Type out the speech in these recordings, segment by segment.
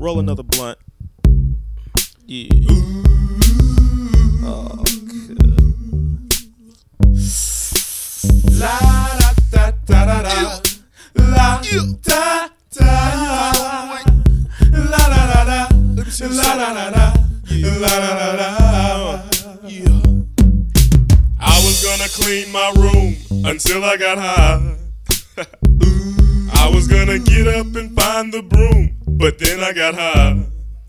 Roll another blunt. Yeah. Oh, good. La da da da da da. La da da. La da da da. La da da da. La da da da. Yeah. I was gonna clean my room until I got high. I was gonna get up and find the broom, but then I got high.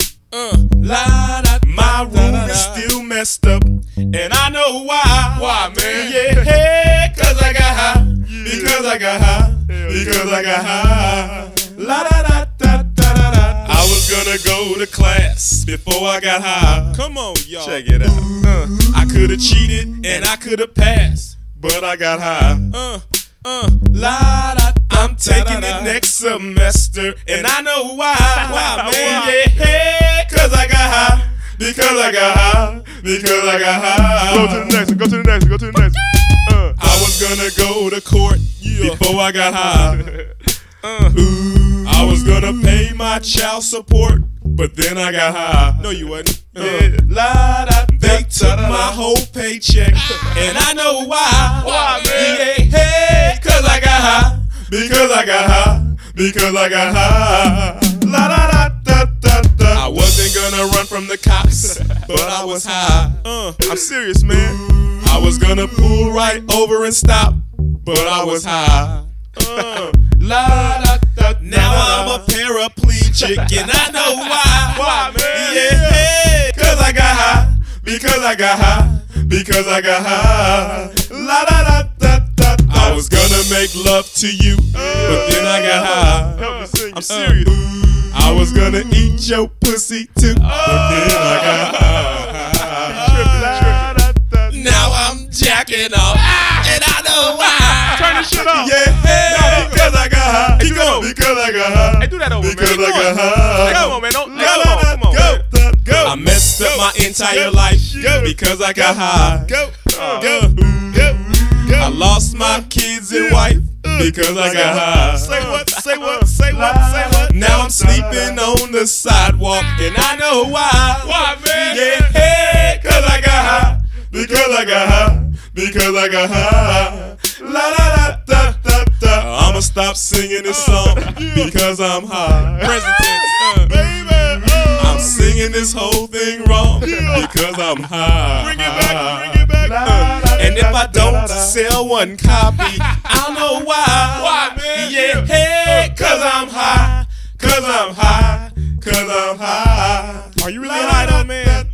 My room is still messed up, and I know why. Why, man? Yeah, cause I got high. Because I got high. Because I got high. La da da da da da da. I was gonna go to class before I got high. Come on, y'all. Check it out. I could've cheated and I could've passed, but I got high. La da. I'm taking it next semester, and I know why. Why, man? Yeah, cause I got high. Because I got high. Because I got high. Go to the next one. Go to the next one. Go to the next one. I was gonna go to court before I got high. I was gonna pay my child support, but then I got high. No, you wasn't. La da. They took my whole paycheck, and I know why. Why, man? Yeah, cause I got high. Because I got high. Because I got high. La da da da da da. I wasn't gonna run from the cops, but I was high. I'm serious, man. I was gonna pull right over and stop, but I was high. La da da. Now I'm a paraplegic, and I know why. Why, man? Yeah, cause I got high. Because I got high. Because I got high. La da da da da. I was gonna make love to you, but then I got high. Help me sing. I'm serious. I was gonna eat your pussy too, but then I got high. Now I'm jacking off, and I know why. Turn this shit off. Yeah, because I got high. Keep going. Because I got high. Hey, do that over, Because man. I got high. Come on, man. Don't. La, la, la, Come on, go, man. go. I messed up my entire life because I got high. Go. I lost my kids and wife because I got high. Say what? Say what? Say what? Say what? Now I'm sleeping on the sidewalk, and I know why. Why, man? Yeah, cause I got high. Because I got high. Because I got high. La da da da da da. I'ma stop singing this song because I'm high. Present tense. Baby, I'm singing this whole thing wrong because I'm high. Bring it back. Bring it back. And if I don't sell one copy, I'll know why. Why, man? Yeah, cause I'm high. Cause I'm high. Cause I'm high. Are you really high, though, man?